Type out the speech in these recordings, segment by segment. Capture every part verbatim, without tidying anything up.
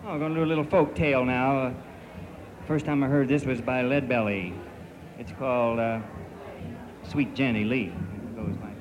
Oh, I'm going to do a little folk tale now. Uh, first time I heard this was by Leadbelly. It's called uh, Sweet Jenny Lee. It goes like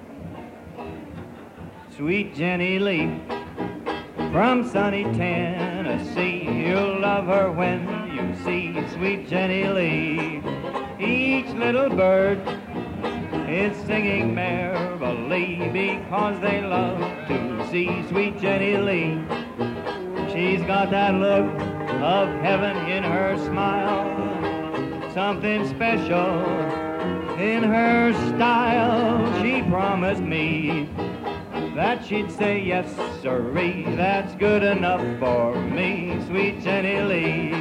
that. Sweet Jenny Lee from sunny Tennessee, you'll love her when you see sweet Jenny Lee. Each little bird is singing merrily because they love to see sweet Jenny Lee. She's got that look of heaven in her smile, something special in her style. She promised me that she'd say yes, sirree, that's good enough for me, sweet Jenny Lee.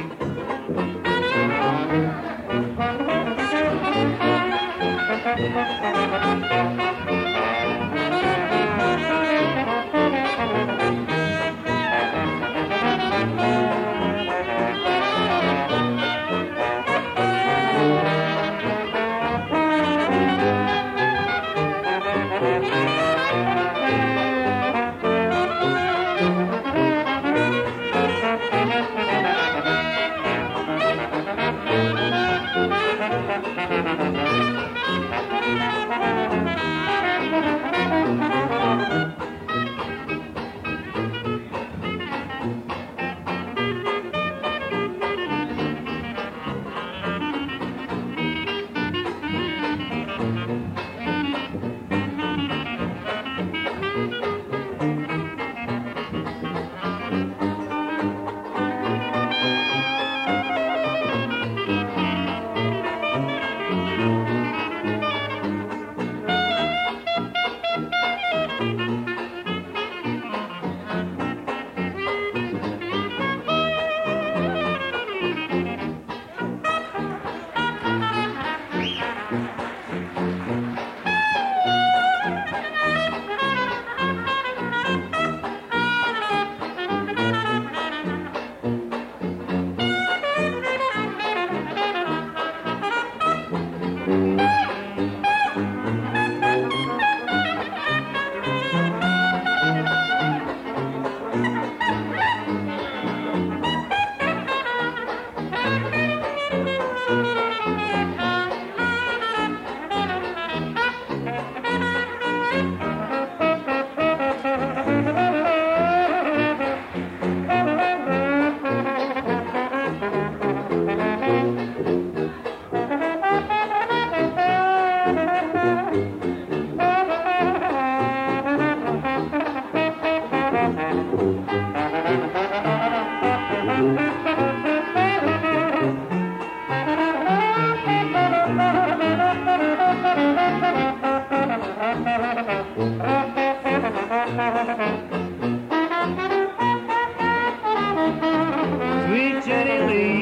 Sweet Jenny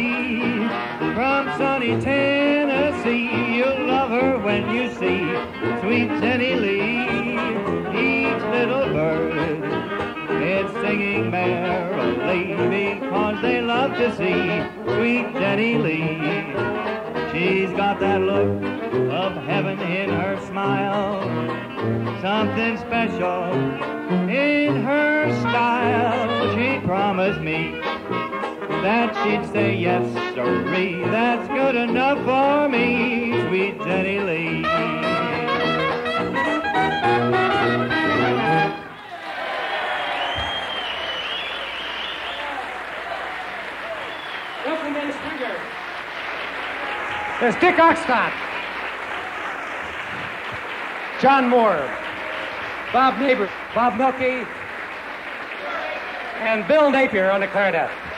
Lee from sunny Tennessee, you'll love her when you see sweet Jenny Lee. Each little bird is singing merrily because they love to see sweet Jenny Lee. She's got that look of heaven in her smile, something special in her style. She promised me that she'd say yes, sirree, that's good enough for me, sweet Jenny Lee. Welcome in, Springer. There's Dick Oxnard, John Moore, Bob Neighbor, Bob Milkey, and Bill Napier on the clarinet.